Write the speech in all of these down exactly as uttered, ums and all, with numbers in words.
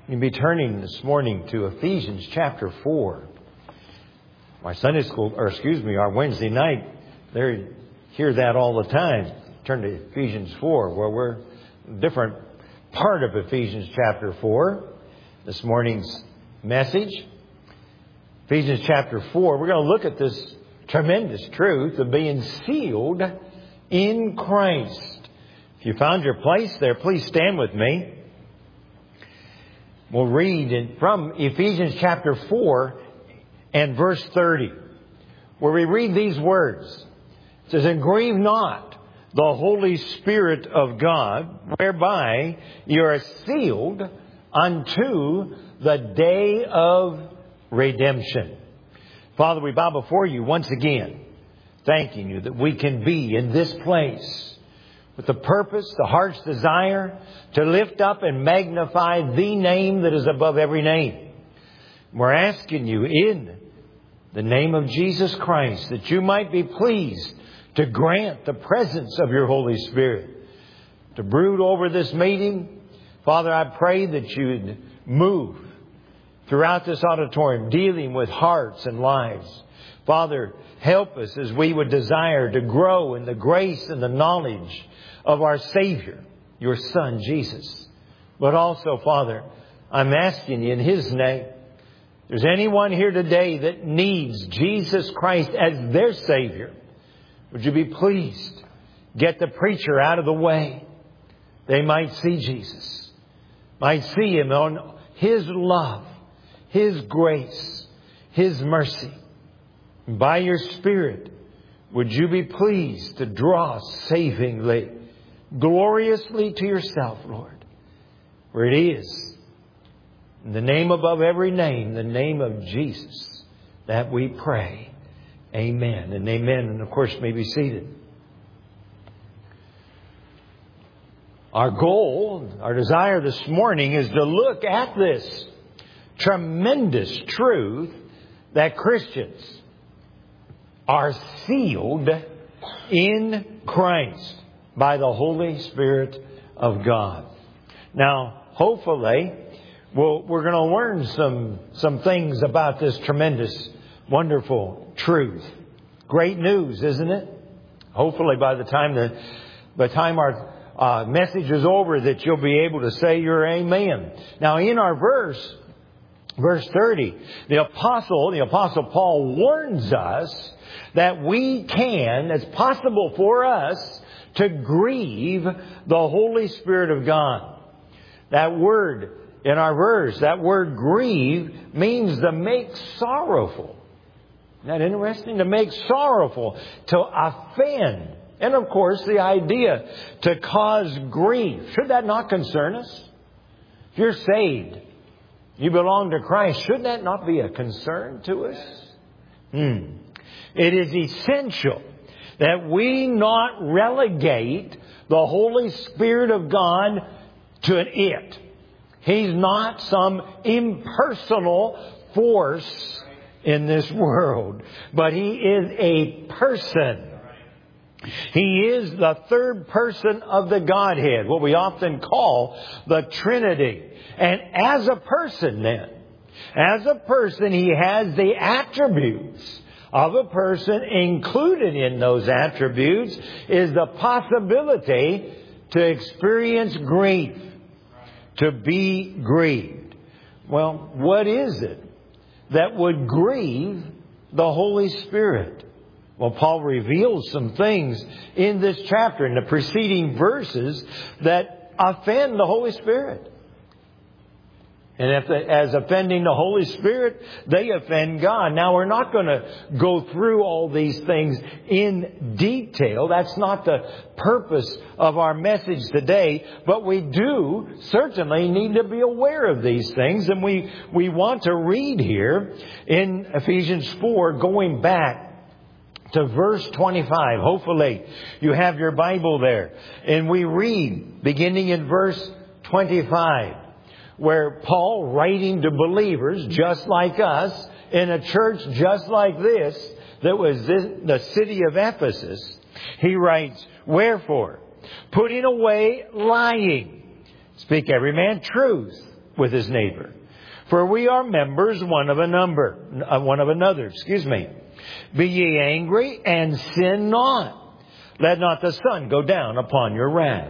You'll be turning this morning to Ephesians chapter four. My Sunday school, or excuse me, our Wednesday night, they hear that all the time. Turn to Ephesians four, where we're a different part of Ephesians chapter four. This morning's message, Ephesians chapter four, we're going to look at this tremendous truth of being sealed in Christ. If you found your place there, please stand with me. We'll read in, from Ephesians chapter four and verse thirty, where we read these words. It says, "And grieve not the Holy Spirit of God, whereby you are sealed unto the day of redemption." Father, we bow before you once again, thanking you that we can be in this place with the purpose, the heart's desire to lift up and magnify the name that is above every name. We're asking you in the name of Jesus Christ that you might be pleased to grant the presence of your Holy Spirit to brood over this meeting. Father, I pray that you'd move throughout this auditorium, dealing with hearts and lives. Father, help us as we would desire to grow in the grace and the knowledge of our Savior, your Son, Jesus. But also, Father, I'm asking you in His name, if there's anyone here today that needs Jesus Christ as their Savior, would you be pleased? Get the preacher out of the way. They might see Jesus, might see Him on His love, His grace, His mercy. And by your Spirit, would you be pleased to draw savingly, gloriously to yourself, Lord, where it is, in the name above every name, the name of Jesus, that we pray. Amen and amen. And of course, you may be seated. Our goal, our desire this morning is to look at this tremendous truth that Christians are sealed in Christ by the Holy Spirit of God. Now, hopefully, we'll, we're going to learn some, some things about this tremendous, wonderful truth. Great news, isn't it? Hopefully, by the time the, by the time our uh, message is over, that you'll be able to say your amen. Now, in our verse, verse thirty, the apostle, the apostle Paul warns us that we can, it's possible for us to grieve the Holy Spirit of God. That word in our verse, that word grieve, means to make sorrowful. Isn't that interesting? To make sorrowful, to offend. And of course, the idea to cause grief. Should that not concern us? If you're saved, you belong to Christ, should that not be a concern to us? Hmm. It is essential that we not relegate the Holy Spirit of God to an it. He's not some impersonal force in this world, but He is a person. He is the third person of the Godhead, what we often call the Trinity. And as a person then, as a person, He has the attributes of a person. Included in those attributes is the possibility to experience grief, to be grieved. Well, what is it that would grieve the Holy Spirit? Well, Paul reveals some things in this chapter, in the preceding verses, that offend the Holy Spirit. And if they, as offending the Holy Spirit, they offend God. Now, we're not going to go through all these things in detail. That's not the purpose of our message today. But we do certainly need to be aware of these things. And we, we want to read here in Ephesians four, going back to verse twenty-five. Hopefully, you have your Bible there. And we read, beginning in verse twenty-five, where Paul, writing to believers just like us, in a church just like this, that was this, the city of Ephesus, he writes, "Wherefore, putting away lying, speak every man truth with his neighbor. For we are members one of a number, uh, one of another, excuse me. Be ye angry and sin not. Let not the sun go down upon your wrath.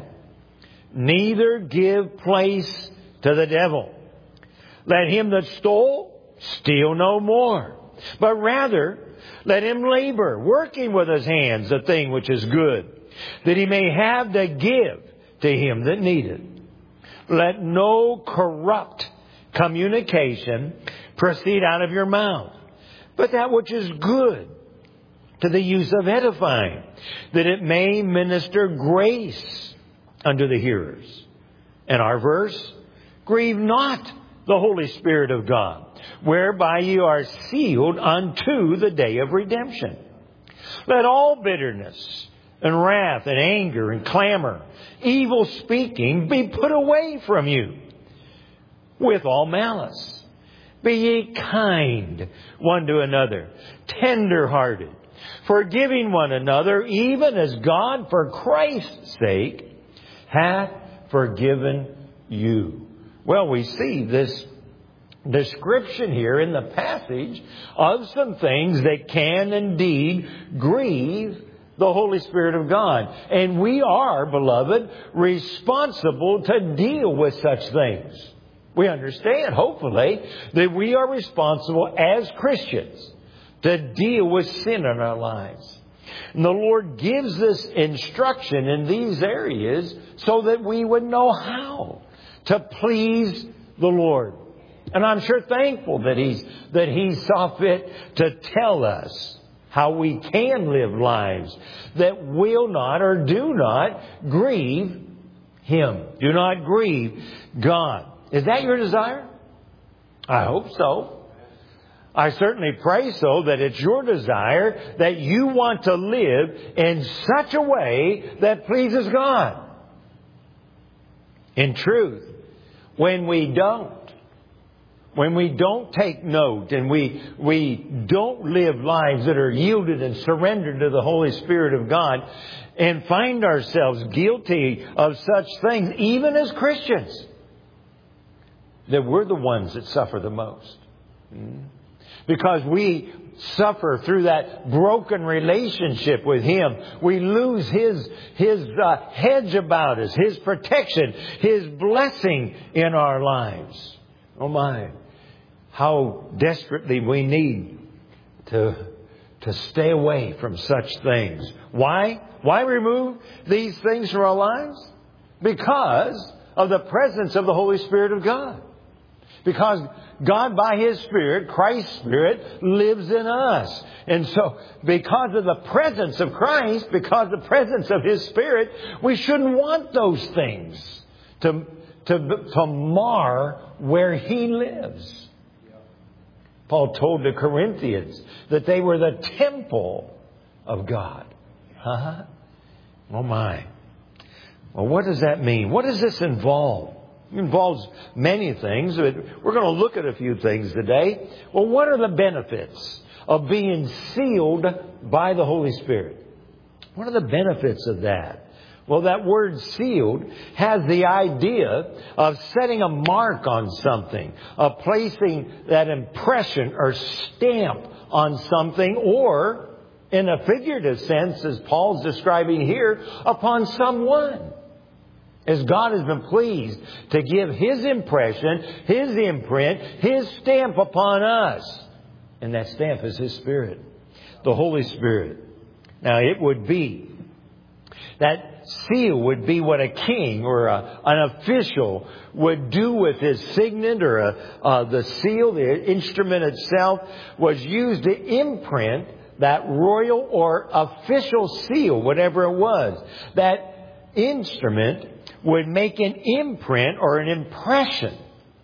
Neither give place to the devil. Let him that stole steal no more, but rather let him labor, working with his hands the thing which is good, that he may have to give to him that needeth. Let no corrupt communication proceed out of your mouth, but that which is good, to the use of edifying, that it may minister grace unto the hearers. And our verse, grieve not the Holy Spirit of God, whereby you are sealed unto the day of redemption. Let all bitterness and wrath and anger and clamor, evil speaking, be put away from you with all malice. Be ye kind one to another, tender-hearted, forgiving one another, even as God, for Christ's sake, hath forgiven you. Well, we see this description here in the passage of some things that can indeed grieve the Holy Spirit of God. And we are, beloved, responsible to deal with such things. We understand, hopefully, that we are responsible as Christians to deal with sin in our lives. And the Lord gives us instruction in these areas so that we would know how to please the Lord. And I'm sure thankful that He's, that He saw fit to tell us how we can live lives that will not or do not grieve Him. Do not grieve God. Is that your desire? I hope so. I certainly pray so, that it's your desire that you want to live in such a way that pleases God. In truth, when we don't, when we don't take note and we, we don't live lives that are yielded and surrendered to the Holy Spirit of God and find ourselves guilty of such things, even as Christians, that we're the ones that suffer the most. Hmm? Because we suffer through that broken relationship with Him. We lose His, His uh, hedge about us, His protection, His blessing in our lives. Oh my, how desperately we need to, to stay away from such things. Why? Why remove these things from our lives? Because of the presence of the Holy Spirit of God. Because God, by His Spirit, Christ's Spirit, lives in us. And so, because of the presence of Christ, because of the presence of His Spirit, we shouldn't want those things to, to, to mar where He lives. Paul told the Corinthians that they were the temple of God. Huh? Oh my. Well, what does that mean? What does this involve? It involves many things. We're going to look at a few things today. Well, what are the benefits of being sealed by the Holy Spirit? What are the benefits of that? Well, that word sealed has the idea of setting a mark on something, of placing that impression or stamp on something, or, in a figurative sense, as Paul's describing here, upon someone. As God has been pleased to give His impression, His imprint, His stamp upon us. And that stamp is His Spirit, the Holy Spirit. Now, it would be, that seal would be what a king or a, an official would do with his signet, or a, uh, the seal, the instrument itself, was used to imprint that royal or official seal, whatever it was. That instrument would make an imprint or an impression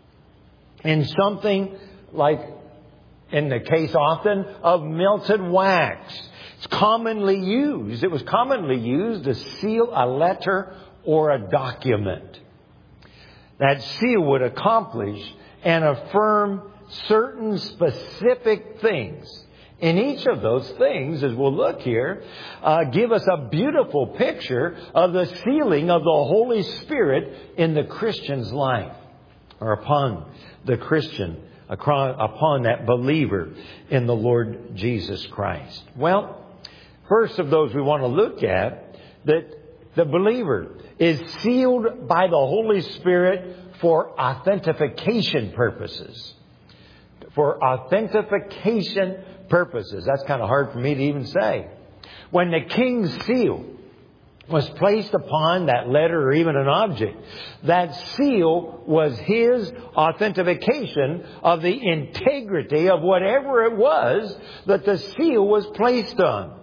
in something like, in the case often, of melted wax. It's commonly used. It was commonly used to seal a letter or a document. That seal would accomplish and affirm certain specific things. And each of those things, as we'll look here, uh, give us a beautiful picture of the sealing of the Holy Spirit in the Christian's life. or upon the Christian, upon that believer in the Lord Jesus Christ? Well, first of those we want to look at, that the believer is sealed by the Holy Spirit for authentication purposes. For authentication purposes. That's kind of hard for me to even say. When the king's seal was placed upon that letter or even an object, that seal was his authentication of the integrity of whatever it was that the seal was placed on.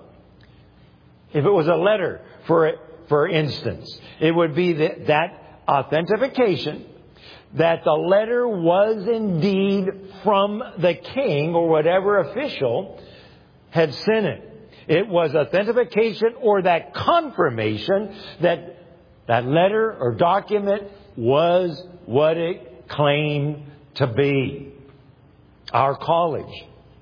If it was a letter, for for instance, it would be that, that authentication that the letter was indeed from the king or whatever official had sent it. It was authentication or that confirmation that that letter or document was what it claimed to be. Our college,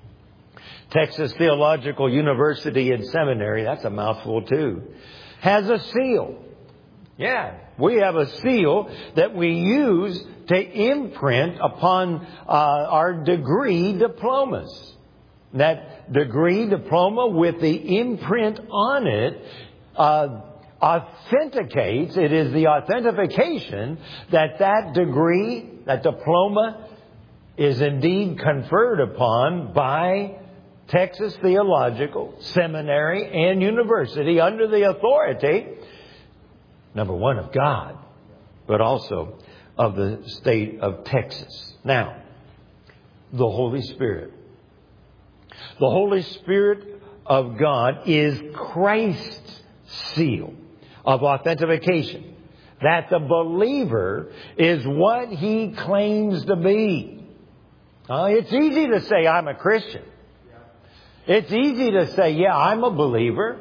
Texas Theological University and Seminary, that's a mouthful too, has a seal. Yeah, we have a seal that we use to imprint upon uh, our degree diplomas. That degree diploma with the imprint on it uh, authenticates, it is the authentication that that degree, that diploma is indeed conferred upon by Texas Theological Seminary and University under the authority, number one, of God, but also of the state of Texas. Now, the Holy Spirit. The Holy Spirit of God is Christ's seal of authentication. That the believer is what he claims to be. Uh, it's easy to say, I'm a Christian. It's easy to say, yeah, I'm a believer.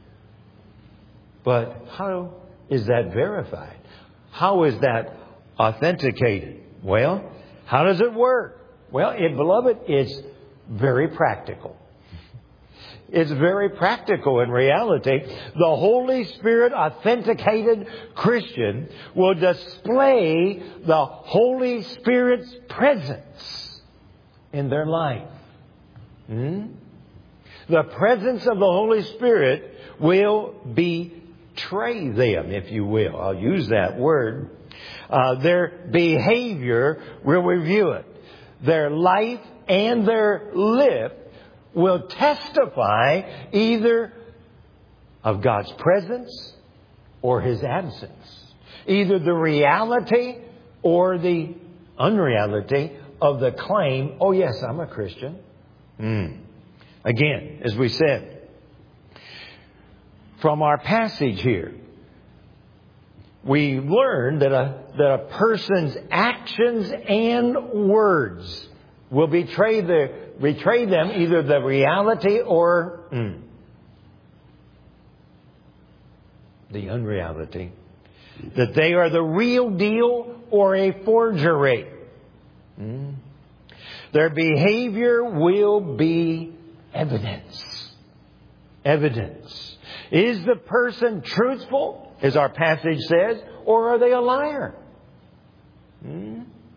But how is that verified? How is that authenticated? Well, how does it work? Well, it, beloved, it's very practical. It's very practical in reality. The Holy Spirit authenticated Christian will display the Holy Spirit's presence in their life. Hmm? The presence of the Holy Spirit will betray them, if you will. I'll use that word. Uh, their behavior will review it. Their life and their lip will testify either of God's presence or His absence. Either the reality or the unreality of the claim, oh yes, I'm a Christian. Mm. Again, as we said, from our passage here, we learn that a, that a person's actions and words will betray, the, betray them either the reality or mm, the unreality. That they are the real deal or a forgery. Mm. Their behavior will be evidence. Evidence. Is the person truthful, as our passage says, or are they a liar? Hmm?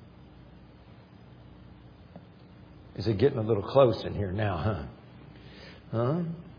Is it getting a little close in here now, huh?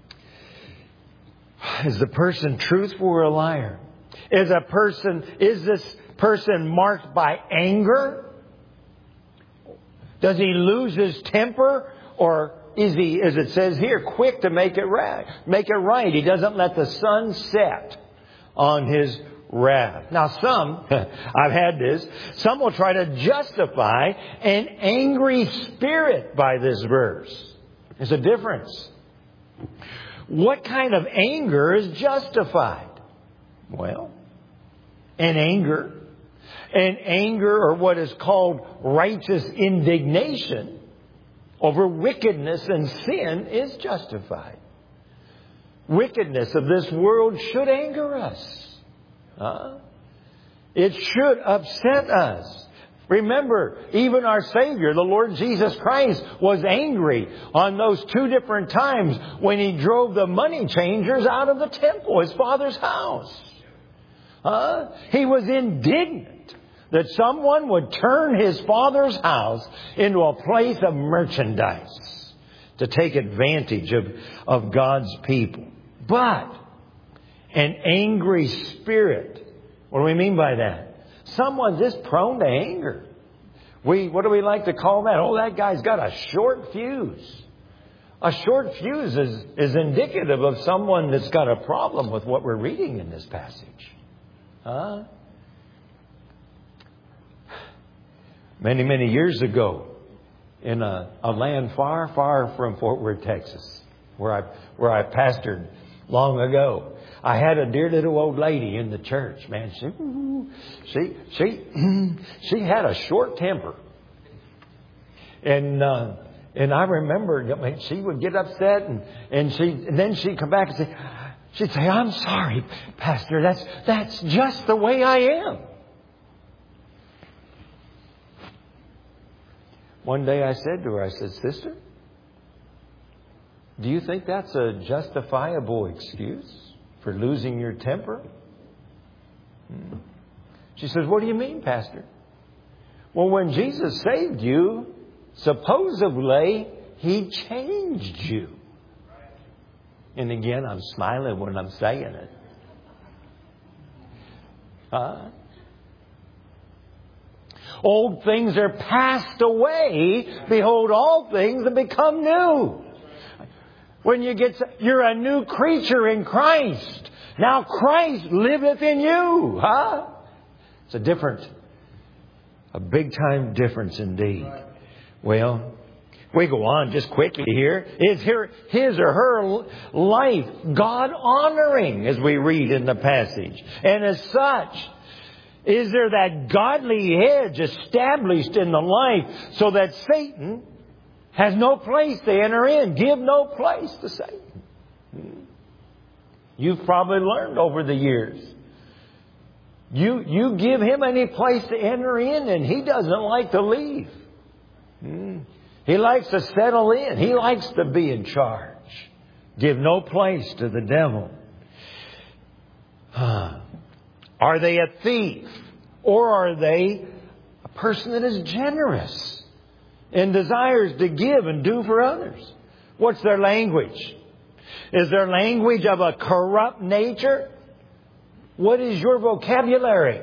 Huh? Is the person truthful or a liar? Is a person, is this person marked by anger? Does he lose his temper, or is he, as it says here, quick to make it right? Make it right. He doesn't let the sun set on his wrath. Now some, I've had this, some will try to justify an angry spirit by this verse. There's a difference. What kind of anger is justified? Well, an anger, an anger or what is called righteous indignation over wickedness and sin is justified. Wickedness of this world should anger us. Huh? It should upset us. Remember, even our Savior, the Lord Jesus Christ, was angry on those two different times when He drove the money changers out of the temple, His Father's house. Huh? He was indignant that someone would turn his Father's house into a place of merchandise to take advantage of, of God's people. But an angry spirit. What do we mean by that? Someone just prone to anger. We, what do we like to call that? Oh, that guy's got a short fuse. A short fuse is, is indicative of someone that's got a problem with what we're reading in this passage. Huh? Many, many years ago, in a, a land far, far from Fort Worth, Texas, where I where I pastored long ago, I had a dear little old lady in the church. Man, she she she she had a short temper, and uh, and I remember, I mean, she would get upset, and and she and then she'd come back and say, she'd say, "I'm sorry, Pastor. That's that's just the way I am." One day I said to her, I said, "Sister, do you think that's a justifiable excuse for losing your temper?" Hmm. She says, "What do you mean, Pastor?" "Well, when Jesus saved you, supposedly He changed you." And again, I'm smiling when I'm saying it. Huh? Old things are passed away. Behold, all things have become new. When you get, you're a new creature in Christ. Now Christ liveth in you. Huh? It's a different, a big time difference indeed. Well, we go on just quickly here. Is her, his or her life God honoring, as we read in the passage? And as such, is there that godly hedge established in the life so that Satan has no place to enter in? Give no place to Satan. You've probably learned over the years. You, you give him any place to enter in and he doesn't like to leave. He likes to settle in. He likes to be in charge. Give no place to the devil. Are they a thief? Or are they a person that is generous and desires to give and do for others? What's their language? Is their language of a corrupt nature? What is your vocabulary?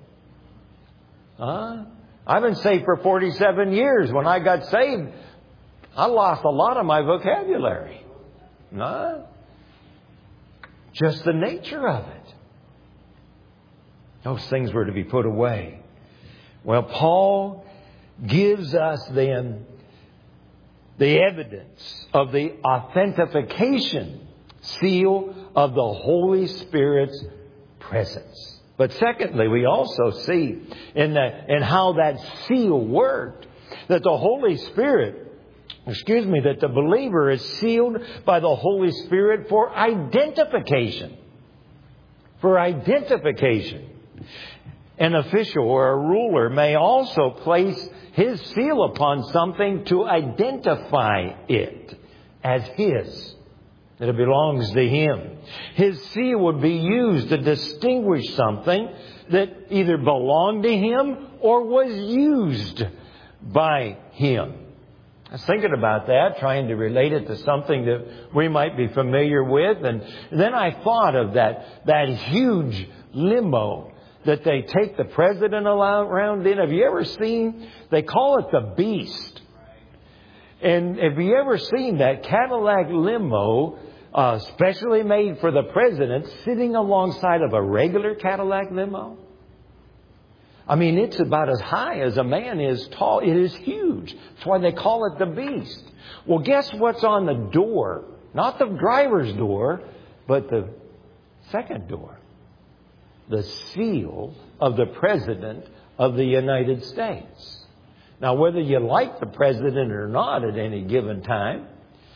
Huh? I've been saved for forty-seven years. When I got saved, I lost a lot of my vocabulary. Huh? Just the nature of it. Those things were to be put away. Well, Paul gives us then the evidence of the authentication seal of the Holy Spirit's presence. But secondly, we also see in, the, in how that seal worked that the Holy Spirit, excuse me, that the believer is sealed by the Holy Spirit for identification. For identification. An official or a ruler may also place his seal upon something to identify it as his, that it belongs to him. His seal would be used to distinguish something that either belonged to him or was used by him. I was thinking about that, trying to relate it to something that we might be familiar with. And then I thought of that, that huge limo that they take the president around in. Have you ever seen? They call it the Beast. And have you ever seen that Cadillac limo, uh, specially made for the president, sitting alongside of a regular Cadillac limo? I mean, it's about as high as a man is tall. It is huge. That's why they call it the Beast. Well, guess what's on the door? Not the driver's door, but the second door. The seal of the President of the United States. Now, whether you like the President or not at any given time,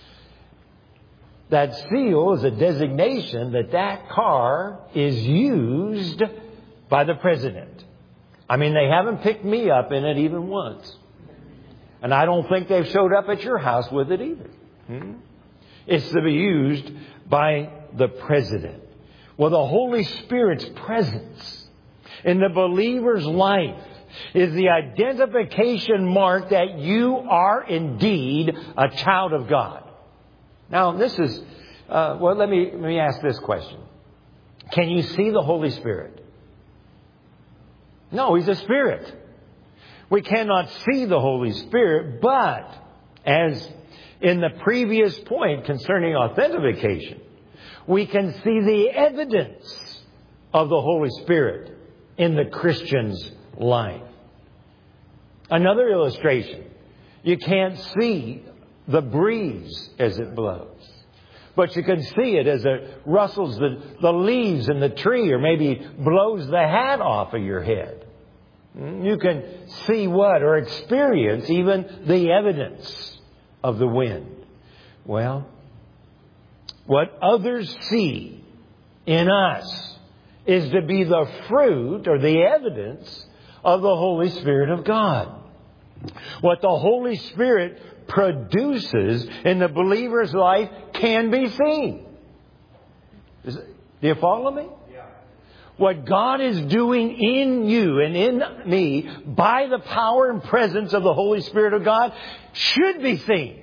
that seal is a designation that that car is used by the President. I mean, they haven't picked me up in it even once. And I don't think they've showed up at your house with it either. Hmm? It's to be used by the President. Well, the Holy Spirit's presence in the believer's life is the identification mark that you are indeed a child of God. Now, this is, uh, well, let me, let me ask this question. Can you see the Holy Spirit? No, He's a Spirit. We cannot see the Holy Spirit, but as in the previous point concerning authentication, we can see the evidence of the Holy Spirit in the Christian's life. Another illustration. You can't see the breeze as it blows, but you can see it as it rustles the, the leaves in the tree, or maybe blows the hat off of your head. You can see what, or experience even the evidence of the wind. Well, what others see in us is to be the fruit or the evidence of the Holy Spirit of God. What the Holy Spirit produces in the believer's life can be seen. Is it, do you follow me? Yeah. What God is doing in you and in me by the power and presence of the Holy Spirit of God should be seen.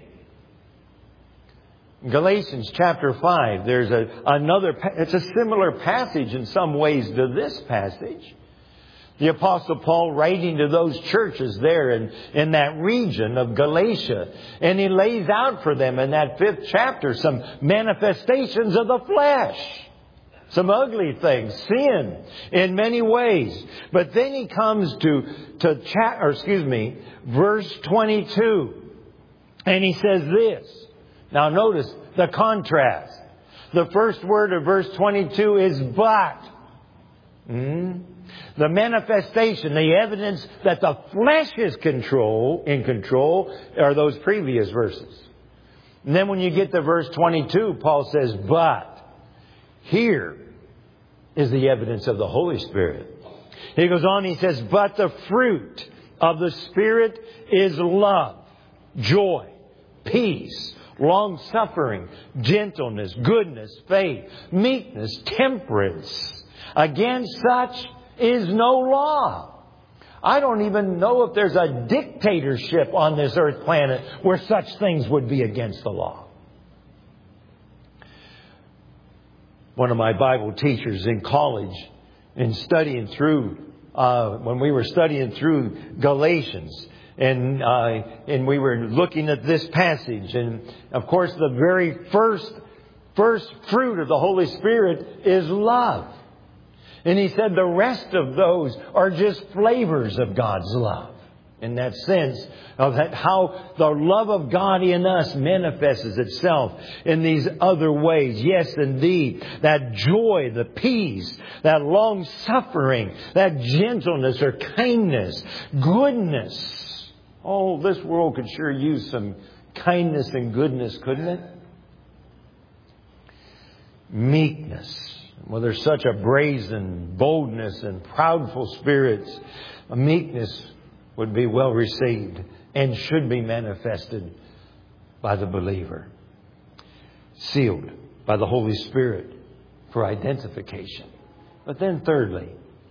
In Galatians chapter five, there's a, another, it's a similar passage in some ways to this passage. The Apostle Paul writing to those churches there in, in that region of Galatia. And he lays out for them in that fifth chapter some manifestations of the flesh. Some ugly things, sin in many ways. But then he comes to, to chat, or excuse me, verse twenty-two. And he says this. Now notice the contrast. The first word of verse twenty-two is but. Hmm? The manifestation, the evidence that the flesh is control, in control are those previous verses. And then when you get to verse twenty-two, Paul says, but here is the evidence of the Holy Spirit. He goes on, he says, but the fruit of the Spirit is love, joy, peace, long-suffering, gentleness, goodness, faith, meekness, temperance. Against such is no law. I don't even know if there's a dictatorship on this earth planet where such things would be against the law. One of my Bible teachers in college, in studying through, uh, when we were studying through Galatians, and uh, and we were looking at this passage, and of course the very first first fruit of the Holy Spirit is love. And he said the rest of those are just flavors of God's love. In that sense of that, how the love of God in us manifests itself in these other ways. Yes, indeed, that joy, the peace, that long suffering, that gentleness or kindness, goodness. Oh, this world could sure use some kindness and goodness, couldn't it? Meekness. Well, there's such a brazen boldness and proudful spirits. A meekness would be well received and should be manifested by the believer. Sealed by the Holy Spirit for identification. But then thirdly,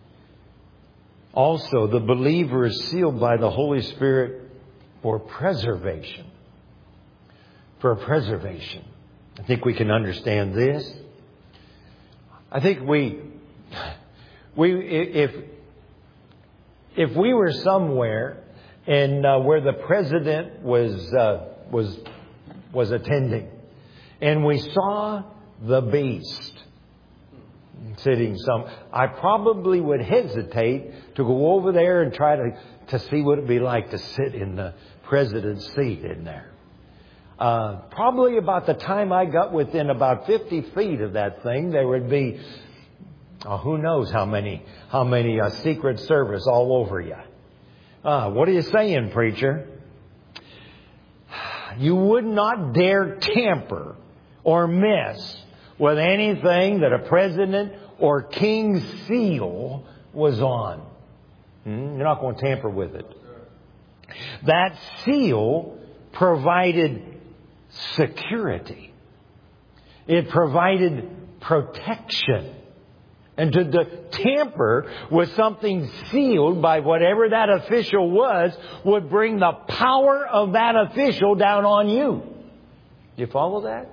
also the believer is sealed by the Holy Spirit for preservation. For preservation. I think we can understand this. I think we, we if if we were somewhere and uh, where the president was uh, was was attending, and we saw the beast sitting some, I probably would hesitate to go over there and try to to see what it'd be like to sit in the president's seat in there. Uh, probably about the time I got within about fifty feet of that thing, there would be, oh, who knows how many, how many uh, Secret Service all over you. Uh, what are you saying, preacher? You would not dare tamper or mess with anything that a president or king's seal was on. Hmm? You're not going to tamper with it. That seal provided security. It provided protection And to, to tamper with something sealed by whatever that official was would bring the power of that official down on you. Do you follow that?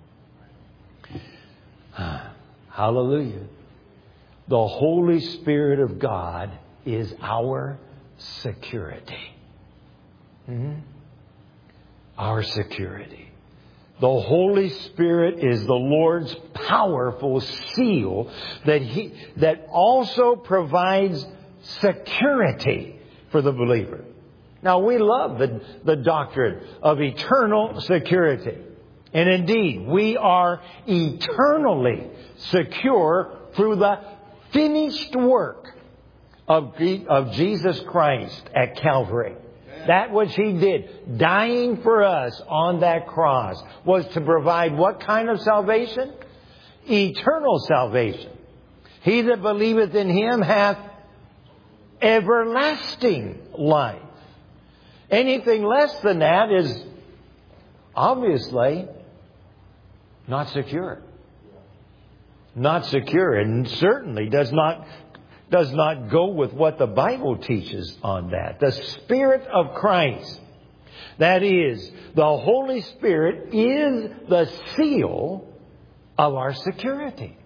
Hallelujah. The Holy Spirit of God is our security. Mm-hmm. Our security. The Holy Spirit is the Lord's powerful seal that He that also provides security for the believer. Now, we love the, the doctrine of eternal security. And indeed, we are eternally secure through the finished work of, of Jesus Christ at Calvary. That which He did, dying for us on that cross, was to provide what kind of salvation? Eternal salvation. He that believeth in Him hath everlasting life. Anything less than that is obviously not secure. Not secure, and certainly does not does not go with what the Bible teaches on that. The Spirit of Christ, that is, the Holy Spirit, is the seal of our security.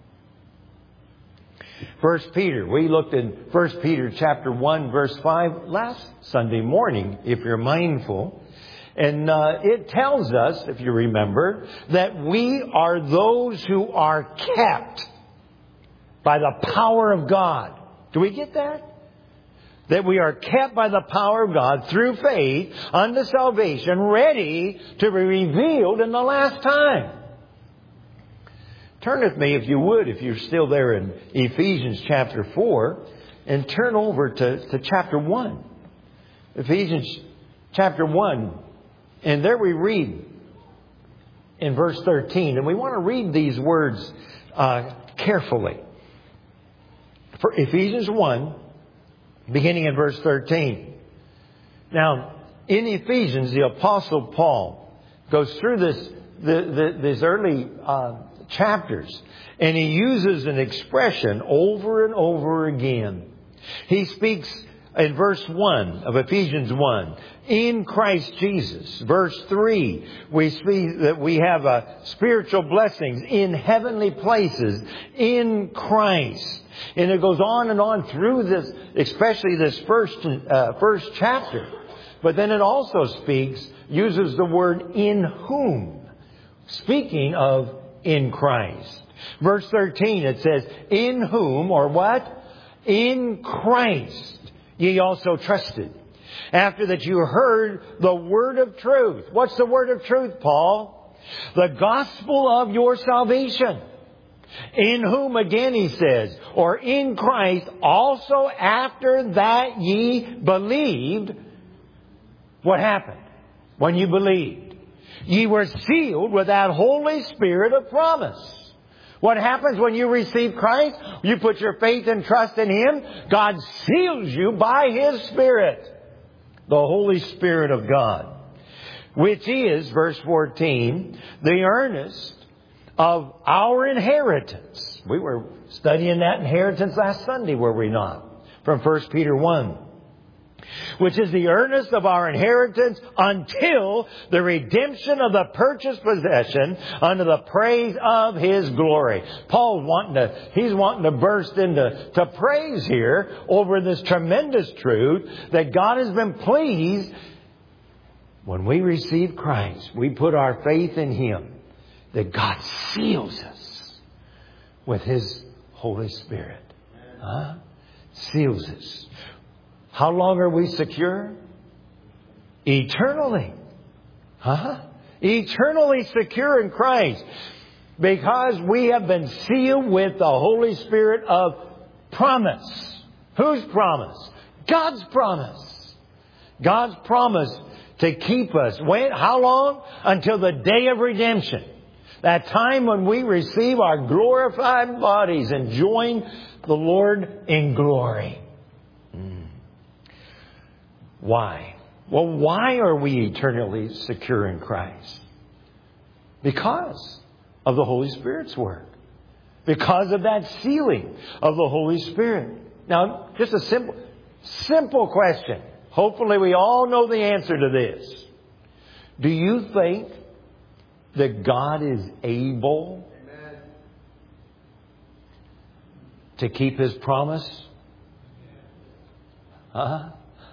First Peter, we looked in First Peter chapter one, verse five last Sunday morning, if you're mindful. And uh, it tells us, if you remember, that we are those who are kept by the power of God. Do we get that? That we are kept by the power of God through faith unto salvation, ready to be revealed in the last time. Turn with me, if you would, if you're still there in Ephesians chapter four, and turn over to, to chapter one. Ephesians chapter one. And there we read in verse thirteen. And we want to read these words uh, carefully. For Ephesians one, beginning in verse thirteen. Now, in Ephesians, the Apostle Paul goes through this the, the, these early uh, chapters, and he uses an expression over and over again. He speaks in verse one of Ephesians one, in Christ Jesus. Verse three, we see that we have uh, spiritual blessings in heavenly places in Christ. And it goes on and on through this, especially this first uh, first chapter. But then it also speaks, uses the word in whom, speaking of in Christ. Verse thirteen, it says, in whom, or what? In Christ ye also trusted. After that you heard the word of truth. What's the word of truth, Paul? The gospel of your salvation. In whom, again he says, or in Christ also after that ye believed. What happened when you believed? Ye were sealed with that Holy Spirit of promise. What happens when you receive Christ? You put your faith and trust in Him. God seals you by His Spirit. The Holy Spirit of God. Which is, verse fourteen, the earnest of our inheritance. We were studying that inheritance last Sunday, were we not? From First Peter one. Which is the earnest of our inheritance until the redemption of the purchased possession unto the praise of His glory. Paul's wanting to, he's wanting to burst into to praise here over this tremendous truth that God has been pleased when we receive Christ. We put our faith in Him, that God seals us with His Holy Spirit. Huh? Seals us. How long are we secure? Eternally. Huh? Eternally secure in Christ. Because we have been sealed with the Holy Spirit of promise. Whose promise? God's promise. God's promise to keep us. When, how long? Until the day of redemption. That time when we receive our glorified bodies and join the Lord in glory. Why? Well, why are we eternally secure in Christ? Because of the Holy Spirit's work. because of that sealing of the Holy Spirit. Now, just a simple, simple question. Hopefully we all know the answer to this. Do you think that God is able Amen. To keep His promise? Huh?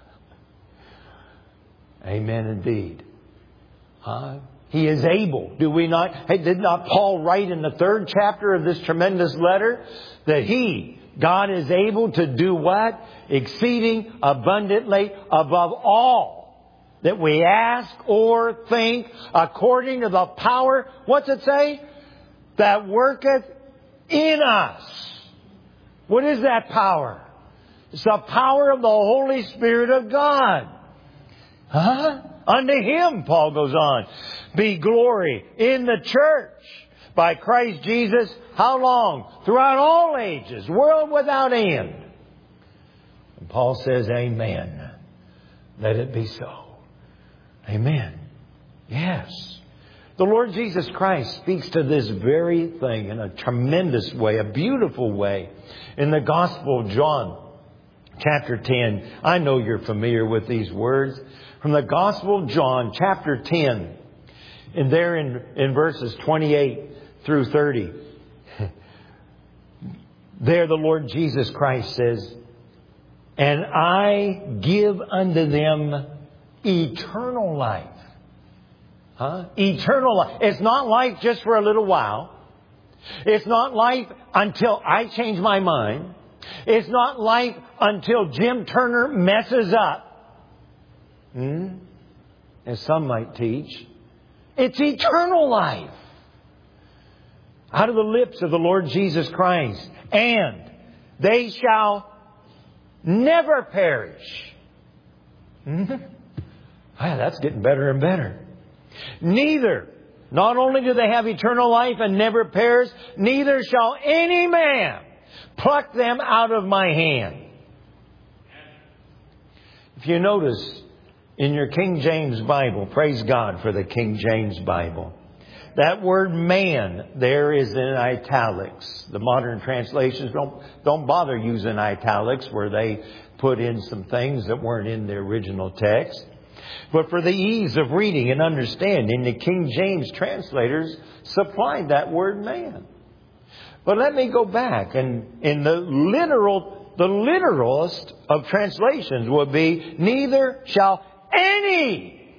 Amen indeed. Huh? He is able. Do we not? Hey, did not Paul write in the third chapter of this tremendous letter that He, God, is able to do what? Exceeding abundantly above all that we ask or think, according to the power, what's it say? That worketh in us. What is that power? It's the power of the Holy Spirit of God. Huh? Unto Him, Paul goes on, be glory in the church by Christ Jesus. How long? Throughout all ages, world without end. And Paul says, amen. Let it be so. Amen. Yes. The Lord Jesus Christ speaks to this very thing in a tremendous way, a beautiful way, in the Gospel of John, chapter ten. I know you're familiar with these words. From the Gospel of John, chapter ten, and there in, in verses twenty-eight through thirty, there the Lord Jesus Christ says, and I give unto them eternal life. Huh? Eternal life. It's not life just for a little while. It's not life until I change my mind. It's not life until Jim Turner messes up. Hmm? As some might teach. It's eternal life. Out of the lips of the Lord Jesus Christ. And they shall never perish. Hmm? Ah, that's getting better and better. Neither, not only do they have eternal life and never perish, neither shall any man pluck them out of my hand. If you notice in your King James Bible, praise God for the King James Bible, that word man there is in italics. The modern translations don't, don't bother using italics where they put in some things that weren't in the original text. But for the ease of reading and understanding, the King James translators supplied that word man. But let me go back, and in the literal, the literalist of translations would be, neither shall any,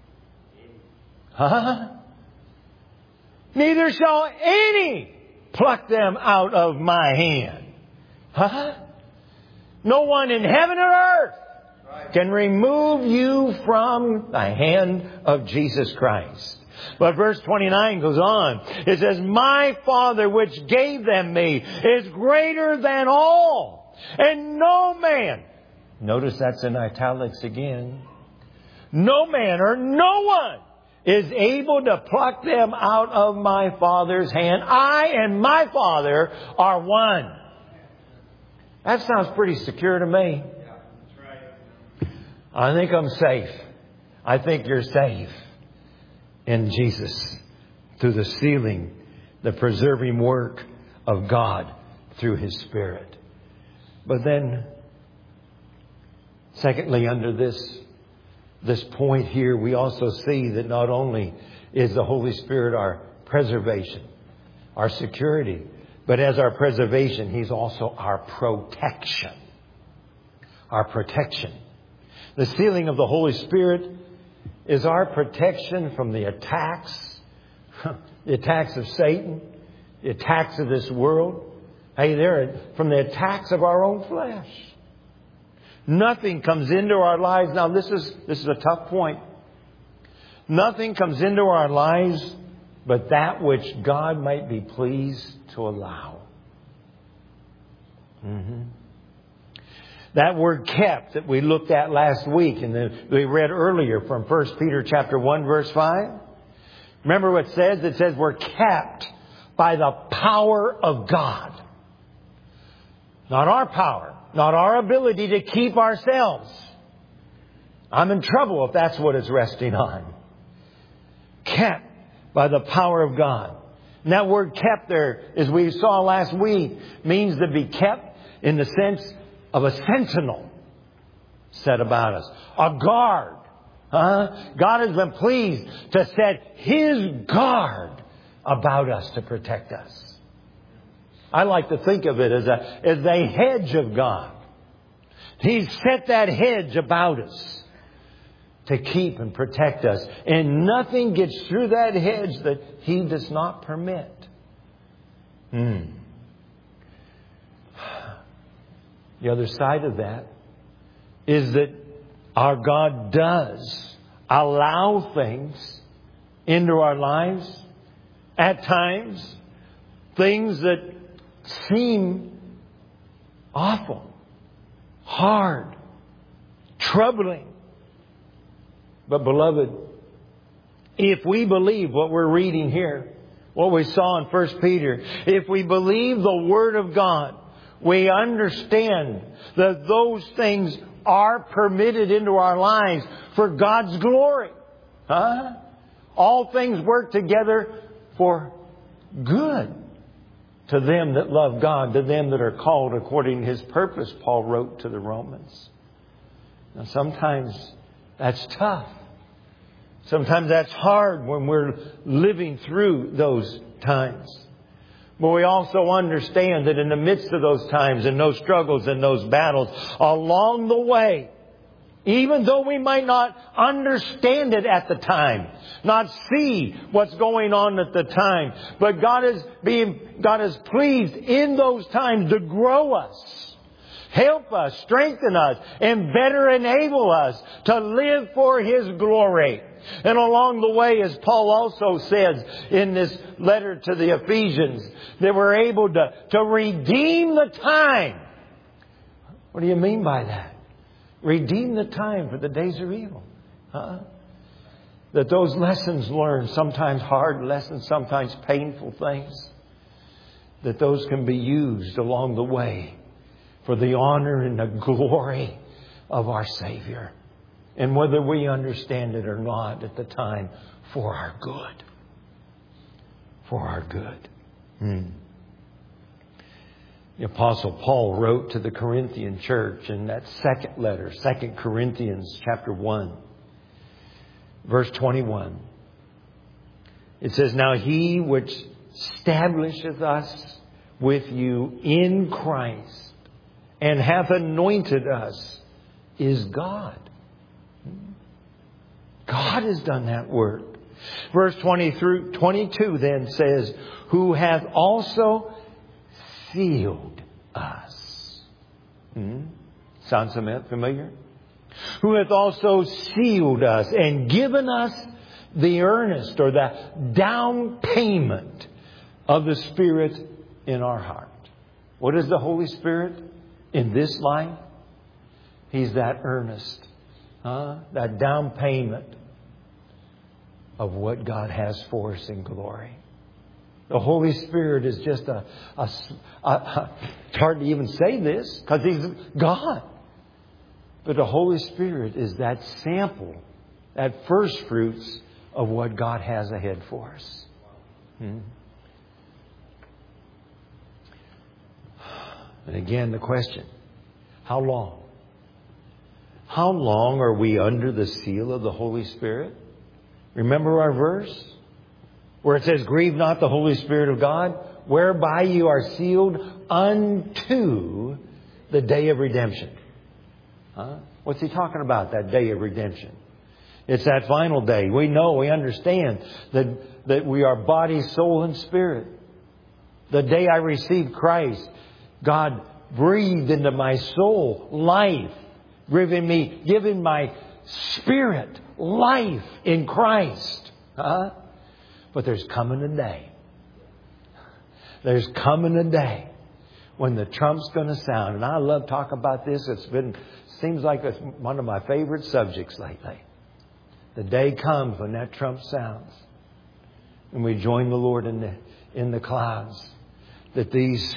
huh? Neither shall any pluck them out of my hand. Huh? No one in heaven or earth can remove you from the hand of Jesus Christ. But verse twenty-nine goes on. It says, my Father which gave them me is greater than all. And no man, notice that's in italics again. No man or no one is able to pluck them out of my Father's hand. I and my Father are one. That sounds pretty secure to me. I think I'm safe. I think you're safe in Jesus through the sealing, the preserving work of God through His Spirit. But then, secondly, under this, this point here, we also see that not only is the Holy Spirit our preservation, our security, but as our preservation, He's also our protection. Our protection. The sealing of the Holy Spirit is our protection from the attacks, the attacks of Satan, the attacks of this world. Hey, they're from the attacks of our own flesh. Nothing comes into our lives. Now, this is this is a tough point. Nothing comes into our lives but that which God might be pleased to allow. Mm-hmm. That word kept that we looked at last week and that we read earlier from First Peter chapter one verse five. Remember what it says? It says we're kept by the power of God. Not our power. Not our ability to keep ourselves. I'm in trouble if that's what it's resting on. Kept by the power of God. And that word kept there, as we saw last week, means to be kept in the sense of a sentinel set about us. A guard. Huh? God has been pleased to set His guard about us to protect us. I like to think of it as a, as a hedge of God. He's set that hedge about us to keep and protect us. And nothing gets through that hedge that He does not permit. Hmm. The other side of that is that our God does allow things into our lives at times, things that seem awful, hard, troubling. But beloved, if we believe what we're reading here, what we saw in First Peter, if we believe the Word of God, we understand that those things are permitted into our lives for God's glory. Huh? All things work together for good to them that love God, to them that are called according to His purpose, Paul wrote to the Romans. Now sometimes that's tough. Sometimes that's hard when we're living through those times. But we also understand that in the midst of those times and those struggles and those battles, along the way, even though we might not understand it at the time, not see what's going on at the time, but God is being, God is pleased in those times to grow us, help us, strengthen us, and better enable us to live for His glory. And along the way, as Paul also says in this letter to the Ephesians, they were able to, to redeem the time. What do you mean by that? Redeem the time, for the days are evil. Huh? That those lessons learned, sometimes hard lessons, sometimes painful things, that those can be used along the way for the honor and the glory of our Savior. And whether we understand it or not at the time, for our good. For our good. Hmm. The Apostle Paul wrote to the Corinthian church in that second letter, Second Corinthians chapter one, verse twenty-one. It says, "Now He which establisheth us with you in Christ and hath anointed us is God." God has done that work. Verse twenty through twenty-two then says, "Who hath also sealed us." Hmm? Sound familiar? "Who hath also sealed us and given us the earnest," or the down payment of the Spirit in our heart. What is the Holy Spirit in this life? He's that earnest, huh? That down payment of what God has for us in glory. The Holy Spirit is just a, a, a, a it's hard to even say this because He's God. But the Holy Spirit is that sample, that first fruits of what God has ahead for us. Hmm. And again, the question, how long? How long are we under the seal of the Holy Spirit? Remember our verse where it says, "Grieve not the Holy Spirit of God, whereby you are sealed unto the day of redemption." Huh? What's he talking about, that day of redemption? It's that final day. We know, we understand that, that we are body, soul, and spirit. The day I received Christ, God breathed into my soul life, giving me, giving my spirit life in Christ. Huh? But there's coming a day. There's coming a day when the trump's going to sound. And I love talking about this. It's been, seems like it's one of my favorite subjects lately. The day comes when that trump sounds and we join the Lord in the, in the clouds. That these,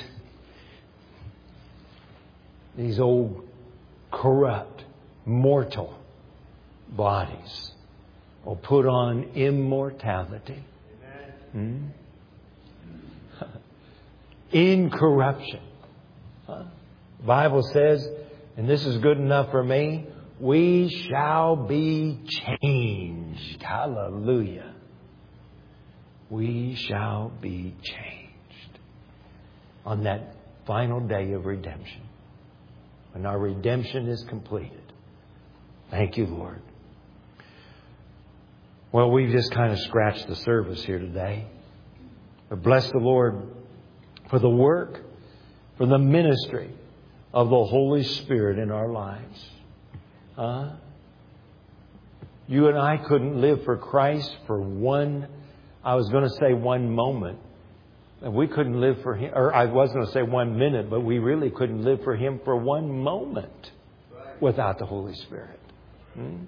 these old corrupt, mortal bodies will put on immortality. Hmm? incorruption. Huh? The Bible says, and this is good enough for me, we shall be changed. Hallelujah. We shall be changed on that final day of redemption, when our redemption is completed. Thank you, Lord. Well, we've just kind of scratched the surface here today. But bless the Lord for the work, for the ministry of the Holy Spirit in our lives. Huh? You and I couldn't live for Christ for one, I was going to say one moment. And we couldn't live for Him, or I was going to say one minute, but we really couldn't live for Him for one moment without the Holy Spirit. Hmm?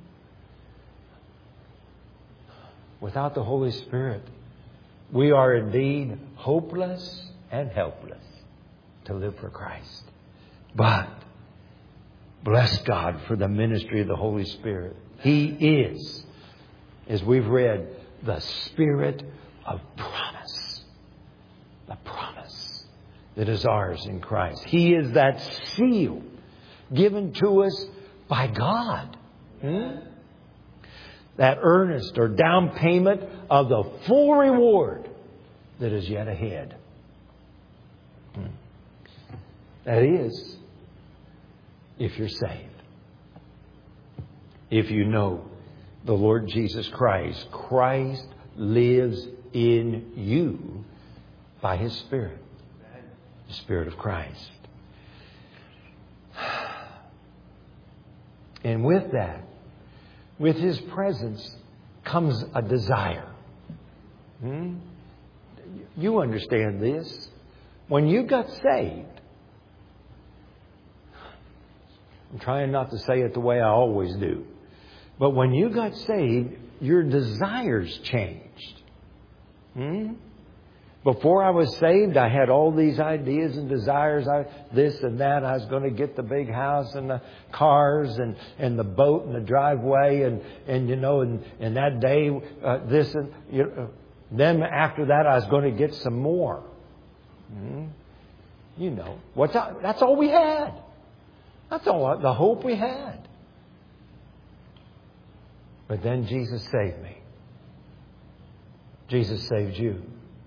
Without the Holy Spirit, we are indeed hopeless and helpless to live for Christ. But bless God for the ministry of the Holy Spirit. He is, as we've read, the Spirit of promise. The promise that is ours in Christ. He is that seal given to us by God. Hmm? That earnest or down payment of the full reward that is yet ahead. Hmm. That is, if you're saved. If you know the Lord Jesus Christ, Christ lives in you by His Spirit. The Spirit of Christ. And with that, with His presence comes a desire. Hmm? You understand this. When you got saved, I'm trying not to say it the way I always do, but when you got saved, your desires changed. Hmm? Before I was saved, I had all these ideas and desires. I, this and that. I was going to get the big house and the cars and, and the boat and the driveway. And, and you know, and, and that day, uh, this and... You know, then after that, I was going to get some more. Hmm? You know, what's that? That's all we had. That's all the hope we had. But then Jesus saved me. Jesus saved you.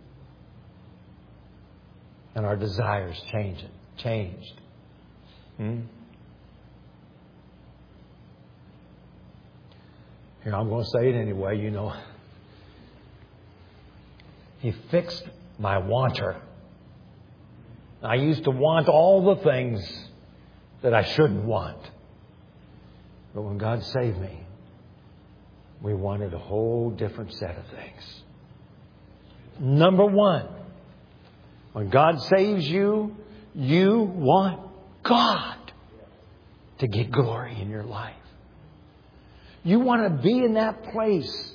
And our desires changed. Changed. Hmm? Here, I'm going to say it anyway, you know. He fixed my wanter. I used to want all the things that I shouldn't want. But when God saved me, we wanted a whole different set of things. Number one, when God saves you, you want God to get glory in your life. You want to be in that place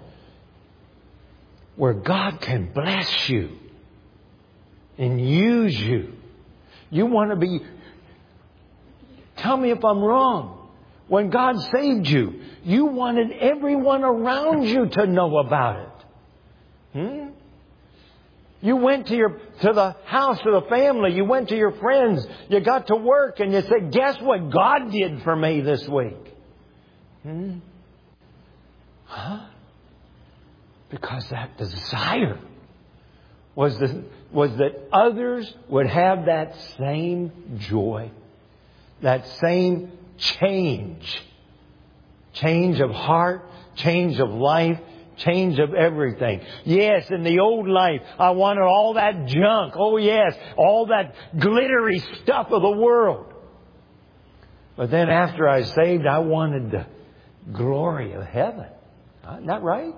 where God can bless you and use you. You want to be... Tell me if I'm wrong. When God saved you, you wanted everyone around you to know about it. Hmm? You went to your to the house of the family. You went to your friends. You got to work and you said, guess what God did for me this week? Hmm? Huh? Because that desire was, the, was that others would have that same joy. That same change. Change of heart. Change of life. Change of everything. Yes, in the old life, I wanted all that junk. Oh yes, all that glittery stuff of the world. But then after I was saved, I wanted the glory of heaven. Isn't that right?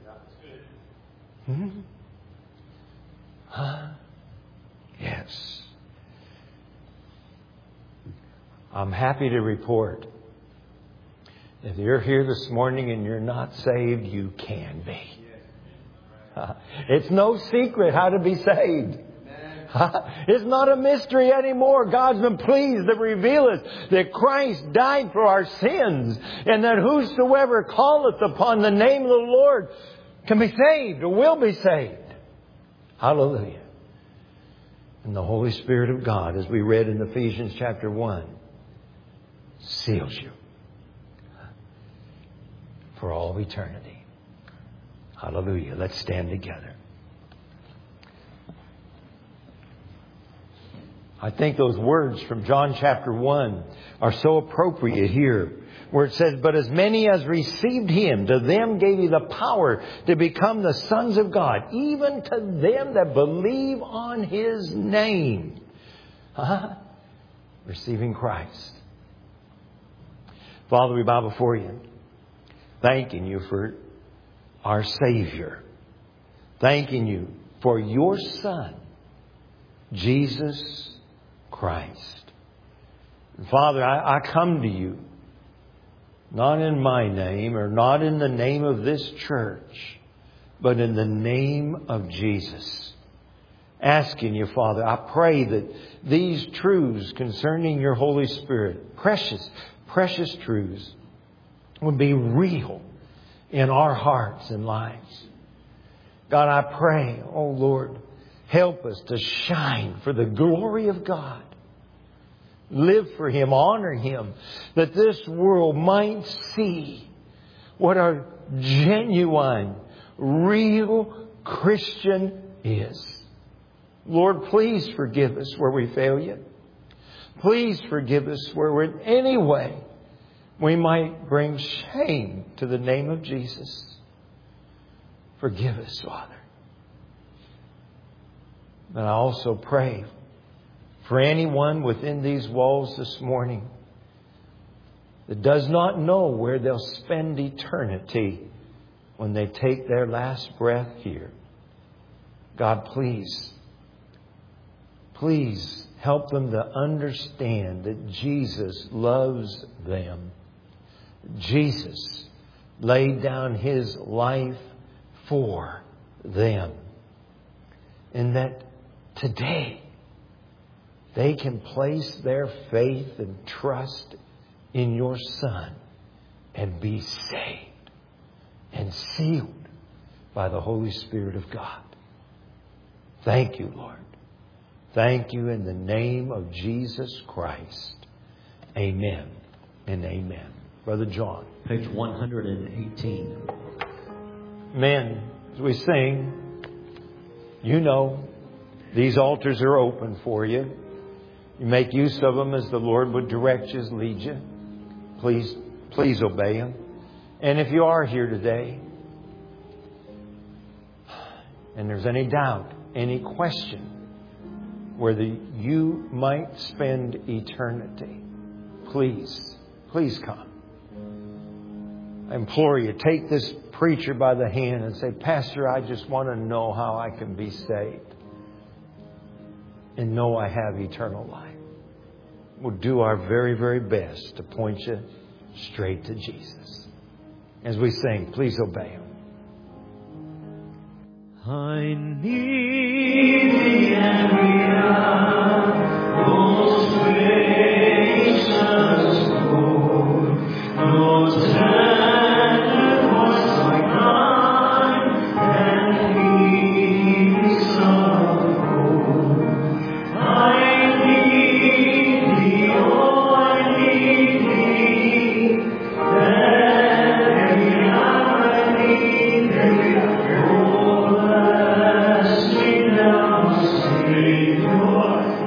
Hmm? Huh? Yes. I'm happy to report, if you're here this morning and you're not saved, you can be. It's no secret how to be saved. It's not a mystery anymore. God's been pleased to reveal it, that Christ died for our sins, and that whosoever calleth upon the name of the Lord can be saved or will be saved. Hallelujah. And the Holy Spirit of God, as we read in Ephesians chapter one, seals you for all eternity. Hallelujah. Let's stand together. I think those words from John chapter one are so appropriate here, where it says, but as many as received Him, to them gave He the power to become the sons of God, even to them that believe on His name. Huh? Receiving Christ. Father, we bow before You, thanking You for our Savior. Thanking You for Your Son, Jesus Christ. And Father, I, I come to You, not in my name or not in the name of this church, but in the name of Jesus. Asking You, Father, I pray that these truths concerning Your Holy Spirit, precious, precious truths, would be real in our hearts and lives. God, I pray, oh Lord, help us to shine for the glory of God. Live for Him, honor Him, that this world might see what our genuine, real Christian is. Lord, please forgive us where we fail You. Please forgive us where in any way we might bring shame to the name of Jesus. Forgive us, Father. But I also pray for anyone within these walls this morning that does not know where they'll spend eternity when they take their last breath here. God, please, please help them to understand that Jesus loves them. Jesus laid down His life for them. And that today they can place their faith and trust in Your Son and be saved and sealed by the Holy Spirit of God. Thank You, Lord. Thank You in the name of Jesus Christ. Amen and amen. Brother John. Page one hundred eighteen. Men, as we sing, you know, these altars are open for you. You make use of them as the Lord would direct you, lead you. Please, please obey Him. And if you are here today, and there's any doubt, any question, whether you might spend eternity, please, please come. I implore you, take this preacher by the hand and say, Pastor, I just want to know how I can be saved and know I have eternal life. We'll do our very, very best to point you straight to Jesus. As we sing, please obey Him. I need Thee every hour, most gracious Lord, no tender voice like Thine, and peace of hope. I need Thee, oh, I need Thee, every hour I need Thee, oh, bless me now, Savior.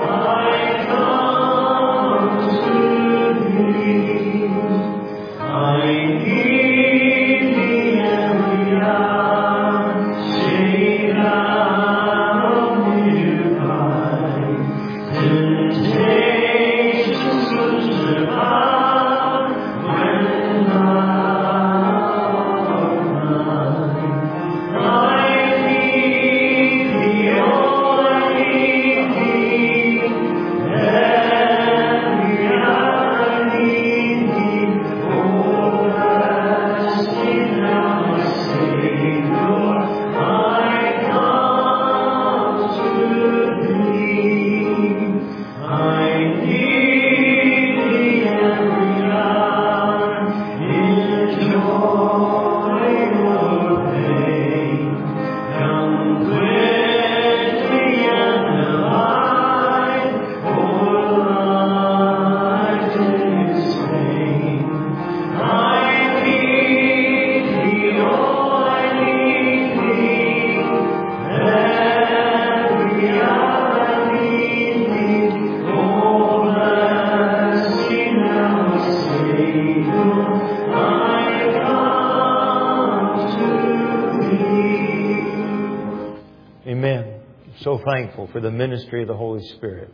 so thankful for the ministry of the Holy Spirit.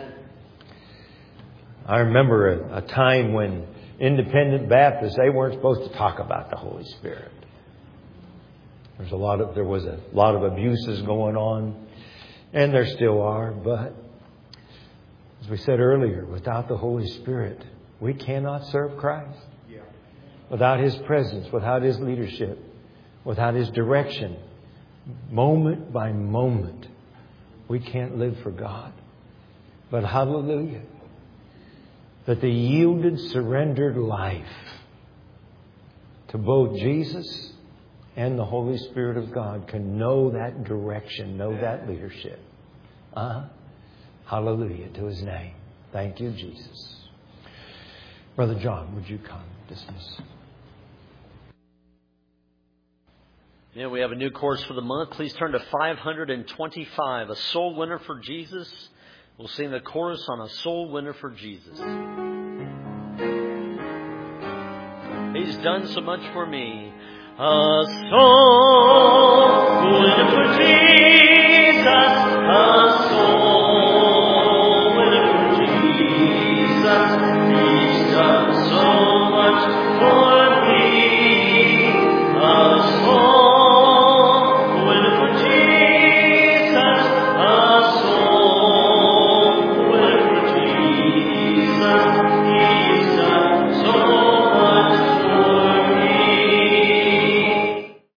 I remember a, a time when independent Baptists, they weren't supposed to talk about the Holy Spirit. There's a lot of there was a lot of abuses going on, and there still are. But as we said earlier, without the Holy Spirit, we cannot serve Christ. Without His presence, without His leadership, without His direction, moment by moment, we can't live for God. But hallelujah, that the yielded, surrendered life to both Jesus and the Holy Spirit of God can know that direction, know that leadership. Uh-huh. Hallelujah to His name. Thank you, Jesus. Brother John, would you come dismiss? Yeah, we have a new course for the month. Please turn to five hundred twenty-five, A Soul Winner for Jesus. We'll sing the chorus on A Soul Winner for Jesus. He's done so much for me. A soul